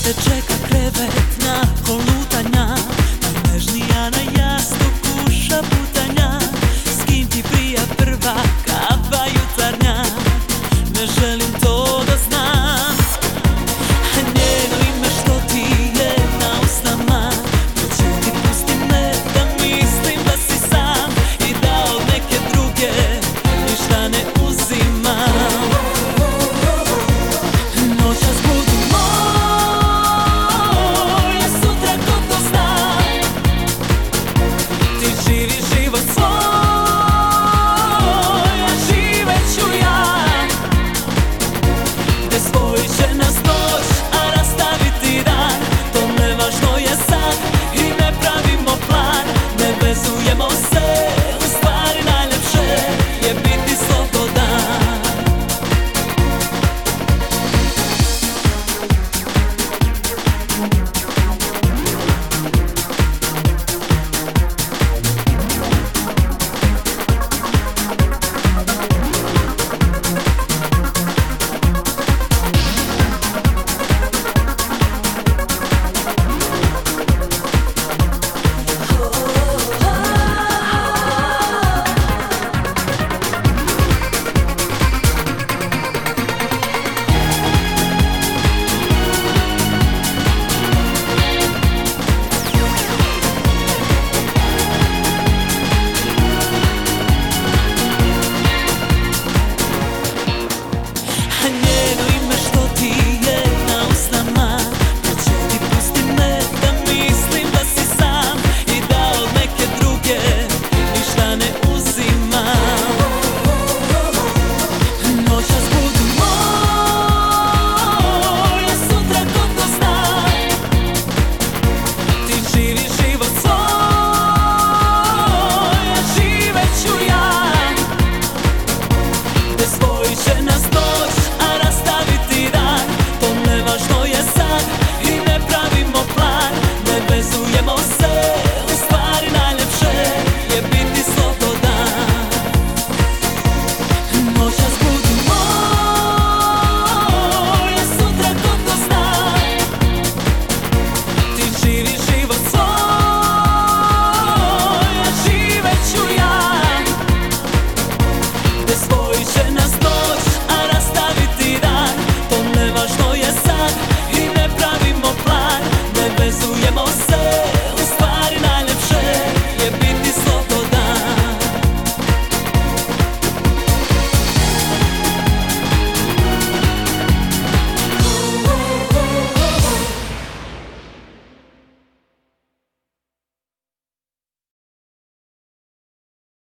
te čeka krevet nakon lutanja, najnežnija na jastuku šaputanja. S kim ti prija prva kava jutarnja, ne želim to da znam. Njeno ime što ti je na usnama, proćuti, pusti me da mislim da si sam i da od neke druge ništa ne uzimam. Noćas budi moj, a sutra ko to zna. Ti živi život svoj, a živet ću ja. Gde spojit će nas noć, a rastaviti dan, to nevažno je sad i ne pravimo plan. Ne vezujemo se, u stvari najlepše je biti slobodan.